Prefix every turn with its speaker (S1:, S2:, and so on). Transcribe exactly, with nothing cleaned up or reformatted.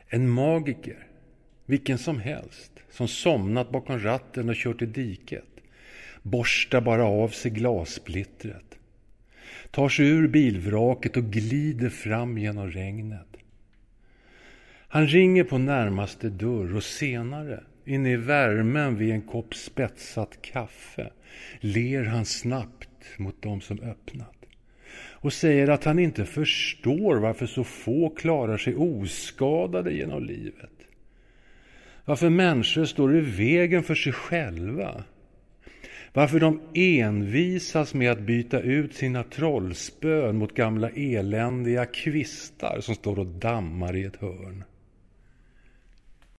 S1: En magiker, vilken som helst, som somnat bakom ratten och kört i diket, borstar bara av sig glassplittret, tar sig ur bilvraket och glider fram genom regnet. Han ringer på närmaste dörr och senare, inne i värmen vid en kopp spetsat kaffe, ler han snabbt mot dem som öppnat och säger att han inte förstår varför så få klarar sig oskadade genom livet. Varför människor står i vägen för sig själva. Varför de envisas med att byta ut sina trollspön mot gamla eländiga kvistar som står och dammar i ett hörn.